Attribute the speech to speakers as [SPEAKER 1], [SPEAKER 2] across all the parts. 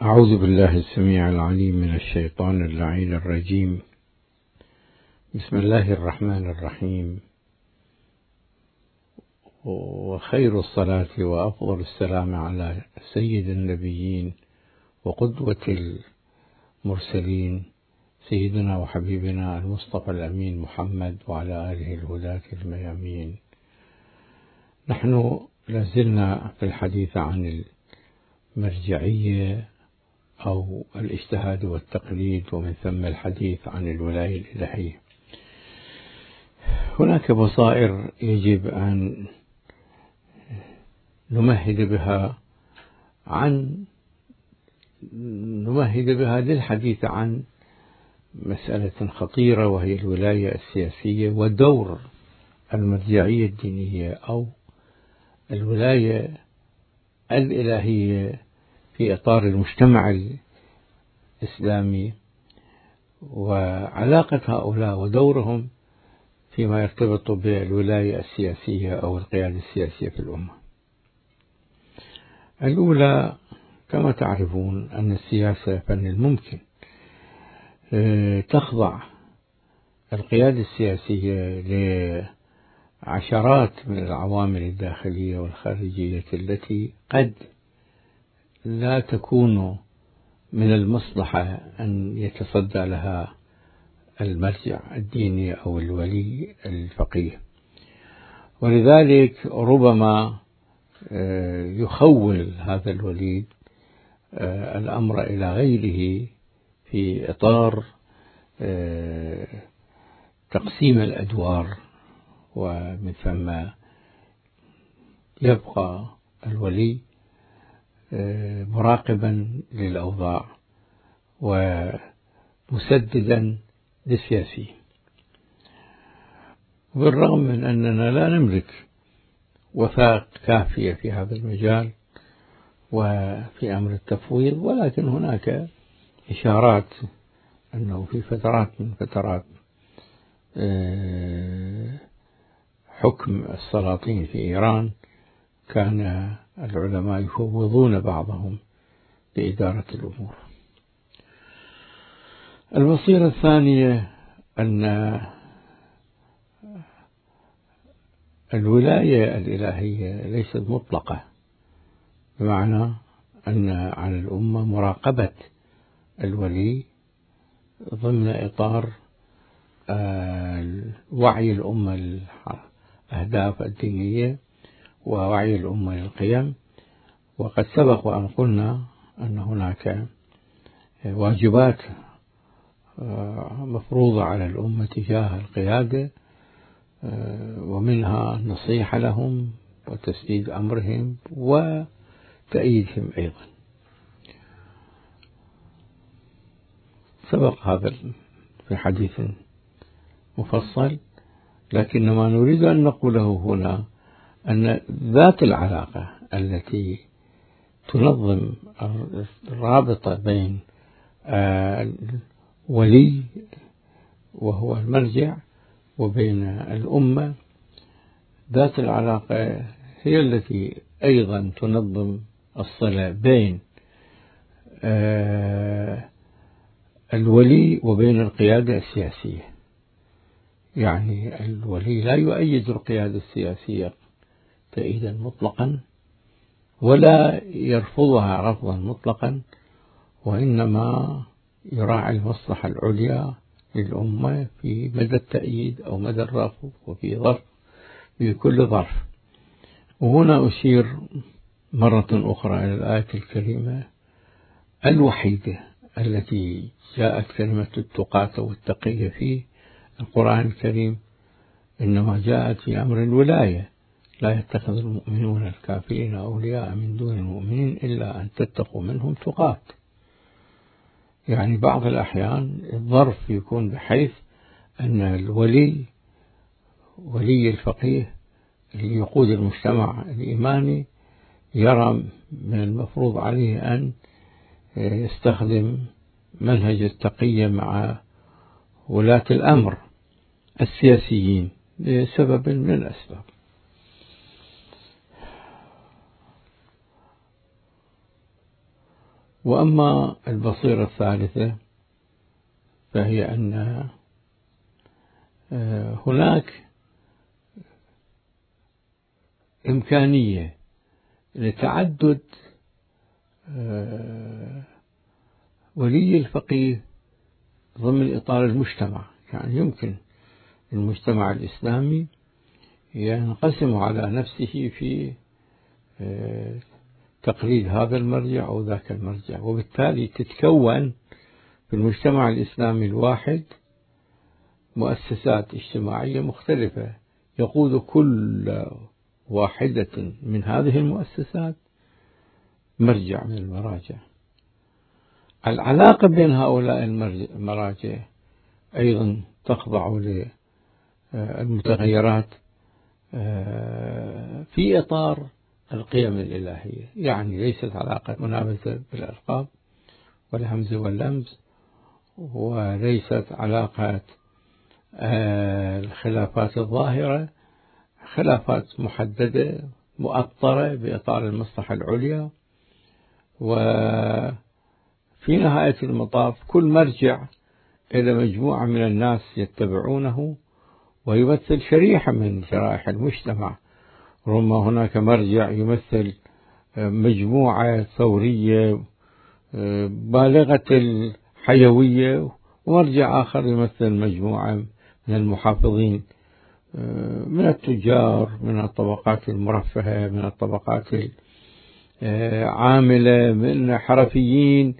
[SPEAKER 1] أعوذ بالله السميع العليم من الشيطان اللعين الرجيم. بسم الله الرحمن الرحيم، وخير الصلاة وأفضل السلام على سيد النبيين وقدوة المرسلين سيدنا وحبيبنا المصطفى الأمين محمد وعلى آله الهداة الميامين. نحن لازلنا في الحديث عن المرجعية أو الاجتهاد والتقليد، ومن ثم الحديث عن الولاية الإلهية. هناك بصائر يجب أن نمهد بها للحديث عن مسألة خطيرة، وهي الولاية السياسية ودور المرجعية الدينية أو الولاية الإلهية في إطار المجتمع الإسلامي، وعلاقة هؤلاء ودورهم فيما يرتبط بالولاية السياسية أو القيادة السياسية في الأمة. الأولى، كما تعرفون أن السياسة فن الممكن. تخضع القيادة السياسية لعشرات من العوامل الداخلية والخارجية التي قد لا تكون من المصلحة أن يتصدى لها المرجع الديني أو الولي الفقيه، ولذلك ربما يخول هذا الولي الأمر إلى غيره في إطار تقسيم الأدوار، ومن ثم يبقى الولي مراقبا للأوضاع ومسددا للسياسي. بالرغم من أننا لا نملك وثائق كافية في هذا المجال وفي أمر التفويض، ولكن هناك إشارات أنه في فترات من فترات حكم السلاطين في إيران كان العلماء يفوضون بعضهم لإدارة الأمور. الوصية الثانية أن الولاية الإلهية ليست مطلقة، بمعنى أن على الأمة مراقبة الولي ضمن إطار وعي الأمة الأهداف الدينية ووعي الأمة للقيم. وقد سبق وأن قلنا أن هناك واجبات مفروضة على الأمة تجاه القيادة، ومنها النصيحة لهم وتسديد أمرهم وتأييدهم أيضا. سبق هذا في حديث مفصل، لكن ما نريد أن نقوله هنا أن ذات العلاقة التي تنظم الرابطة بين الولي وهو المرجع وبين الأمة، ذات العلاقة هي التي أيضا تنظم الصلة بين الولي وبين القيادة السياسية. يعني الولي لا يؤيد القيادة السياسية تأييدا مطلقا ولا يرفضها رفضا مطلقا، وإنما يراعي المصلحة العليا للأمة في مدى التأييد أو مدى الرفض، في كل ظرف. وهنا أشير مرة أخرى إلى الآية الكريمة الوحيدة التي جاءت كلمة التقاة والتقية في القرآن الكريم، إنما جاءت في أمر الولاية: لا يتخذ المؤمنون الكافرين أولياء من دون المؤمنين إلا أن تتقوا منهم تقاة. يعني بعض الأحيان الظرف يكون بحيث أن الولي الفقيه اللي يقود المجتمع الإيماني يرى من المفروض عليه أن يستخدم منهج التقية مع ولاة الأمر السياسيين لسبب من الأسباب. وأما البصيرة الثالثة فهي أن هناك إمكانية لتعدد ولي الفقيه ضمن إطار المجتمع. يعني يمكن المجتمع الإسلامي ينقسم على نفسه في تقليد هذا المرجع أو ذاك المرجع، وبالتالي تتكون في المجتمع الإسلامي الواحد مؤسسات اجتماعية مختلفة يقود كل واحدة من هذه المؤسسات مرجع من المراجع. العلاقة بين هؤلاء المراجع أيضا تخضع للمتغيرات في إطار القيم الإلهية، يعني ليست علاقة منابذة بالألقاب والهمز واللمز، وليست علاقة الخلافات الظاهرة، خلافات محددة مؤطرة بإطار المصلحة العليا. وفي نهاية المطاف كل مرجع إلى مجموعة من الناس يتبعونه ويمثل شريحة من شرائح المجتمع. ربما هناك مرجع يمثل مجموعة ثورية بالغة الحيوية، ومرجع آخر يمثل مجموعة من المحافظين، من التجار، من الطبقات المرفهة، من الطبقات العاملة، من حرفيين.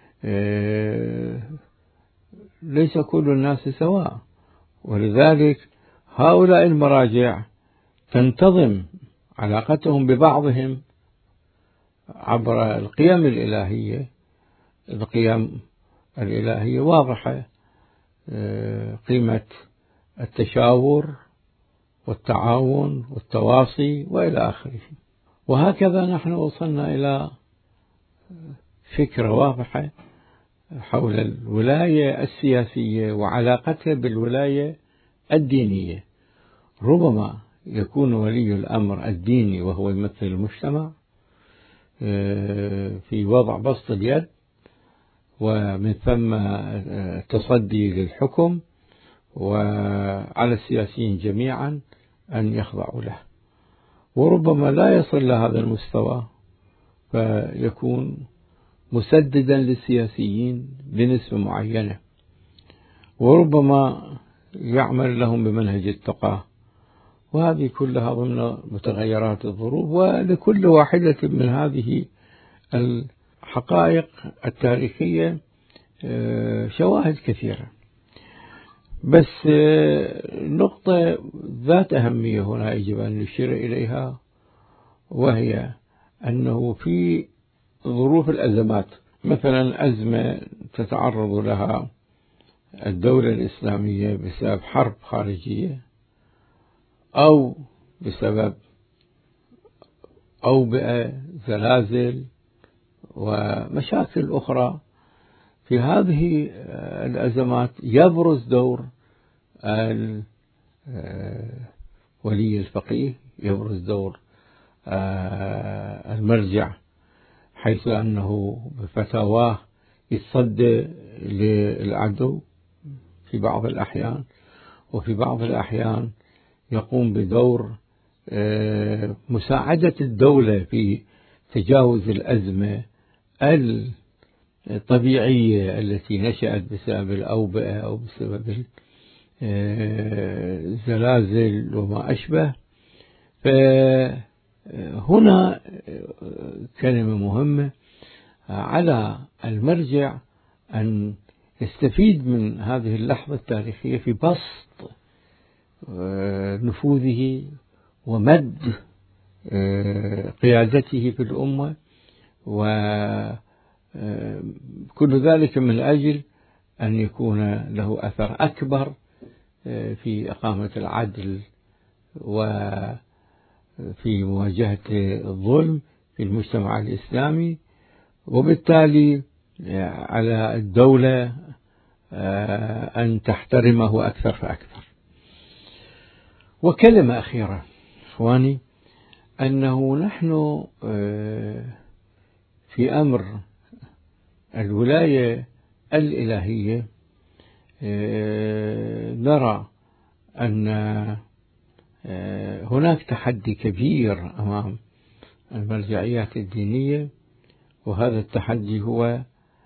[SPEAKER 1] ليس كل الناس سواء، ولذلك هؤلاء المراجع تنتظم علاقتهم ببعضهم عبر القيم الإلهية. القيم الإلهية واضحة، قيمة التشاور والتعاون والتواصي وإلى آخره. وهكذا نحن وصلنا إلى فكرة واضحة حول الولاية السياسية وعلاقتها بالولاية الدينية. ربما يكون ولي الأمر الديني وهو يمثل المجتمع في وضع بسط اليد، ومن ثم التصدي للحكم، وعلى السياسيين جميعا أن يخضعوا له. وربما لا يصل لهذا المستوى فيكون مسددا للسياسيين بنسبة معينة، وربما يعمل لهم بمنهج التقى. وهذه كلها ضمن متغيرات الظروف، ولكل واحدة من هذه الحقائق التاريخية شواهد كثيرة. بس نقطة ذات أهمية هنا يجب أن نشير إليها، وهي أنه في ظروف الأزمات، مثلا أزمة تتعرض لها الدولة الإسلامية بسبب حرب خارجية أو بسبب أوبئة، زلازل ومشاكل أخرى، في هذه الأزمات يبرز دور ولي الفقيه، يبرز دور المرجع، حيث أنه بفتاواه يتصدى للعدو في بعض الأحيان، وفي بعض الأحيان يقوم بدور مساعدة الدولة في تجاوز الأزمة الطبيعية التي نشأت بسبب الأوبئة أو بسبب الزلازل وما أشبه. فهنا كلمة مهمة على المرجع أن يستفيد من هذه اللحظة التاريخية في بسط نفوذه ومد قيادته في الأمة، وكل ذلك من أجل أن يكون له أثر أكبر في إقامة العدل وفي مواجهة الظلم في المجتمع الإسلامي. وبالتالي على الدولة أن تحترمه أكثر فأكثر. وكلمة أخيرة إخواني، أنه نحن في أمر الولاية الإلهية نرى أن هناك تحدي كبير أمام المرجعيات الدينية، وهذا التحدي هو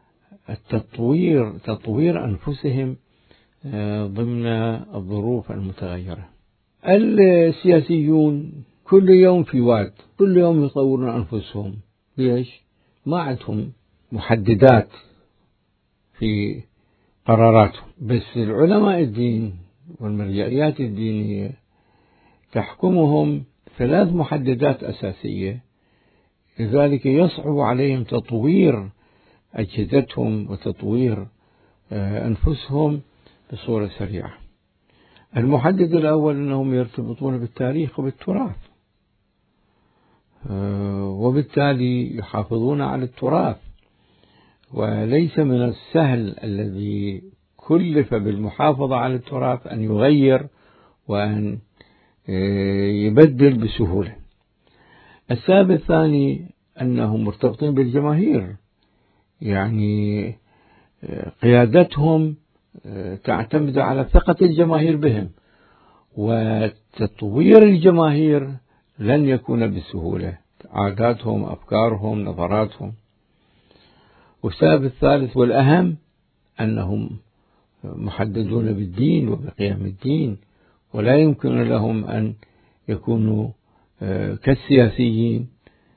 [SPEAKER 1] تطوير أنفسهم ضمن الظروف المتغيرة. السياسيون كل يوم في واد، كل يوم يطورون أنفسهم. ليش؟ ما عندهم محددات في قراراتهم. بس العلماء الدين والمرجعيات الدينية تحكمهم 3 محددات أساسية، لذلك يصعب عليهم تطوير أجهزتهم وتطوير أنفسهم بصورة سريعة. المحدد الأول أنهم يرتبطون بالتاريخ وبالتراث، وبالتالي يحافظون على التراث، وليس من السهل الذي كلف بالمحافظة على التراث أن يغير وأن يبدل بسهولة. السبب الثاني أنهم مرتبطين بالجماهير، يعني قيادتهم تعتمد على ثقة الجماهير بهم، وتطوير الجماهير لن يكون بسهولة، عاداتهم، أفكارهم، نظراتهم. والسبب الثالث والأهم أنهم محددون بالدين وبقيم الدين، ولا يمكن لهم أن يكونوا كالسياسيين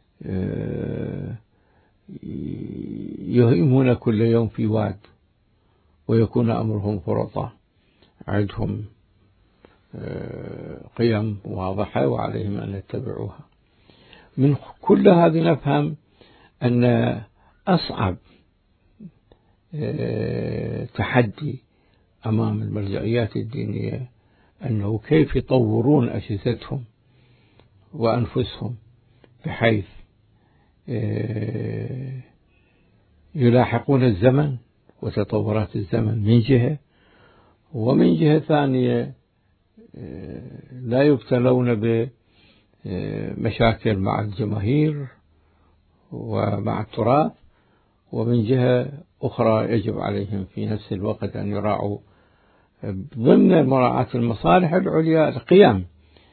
[SPEAKER 1] يهيمون كل يوم في واد ويكون أمرهم فرطة. عندهم قيم واضحة وعليهم أن يتبعوها. من كل هذا نفهم أن أصعب تحدي أمام المرجعيات الدينية أنه كيف يطورون أجهزتهم وأنفسهم بحيث يلاحقون الزمن وتطورات الزمن من جهة، ومن جهة ثانية لا يبتلون بمشاكل مع الجماهير ومع التراث، ومن جهة أخرى يجب عليهم في نفس الوقت أن يراعوا ضمن مراعاة المصالح العليا القيم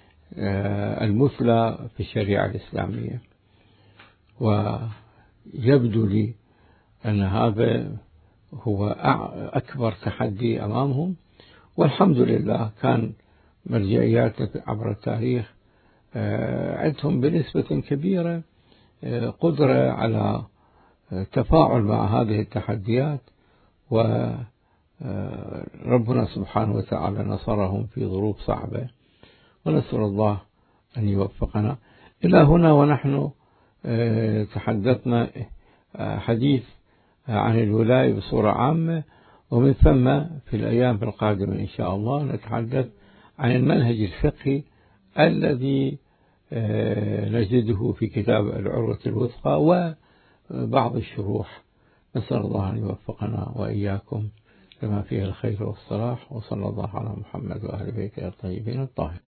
[SPEAKER 1] المثلى في الشريعة الإسلامية. ويبدو لي أن هذا هو أكبر تحدي أمامهم، والحمد لله كان مرجعيات عبر التاريخ عندهم بنسبة كبيرة قدرة على التفاعل مع هذه التحديات، وربنا سبحانه وتعالى نصرهم في ظروف صعبة، ونسأل الله أن يوفقنا. إلى هنا ونحن تحدثنا حديث عن الولاية بصورة عامة، ومن ثم في الأيام القادمة إن شاء الله نتحدث عن المنهج الفقهي الذي نجده في كتاب العروة الوثقى وبعض الشروح. نسأل الله أن يوفقنا وإياكم لما فيه الخير والصلاح، وصلى الله على محمد وآل بيته الطيبين الطاهرين.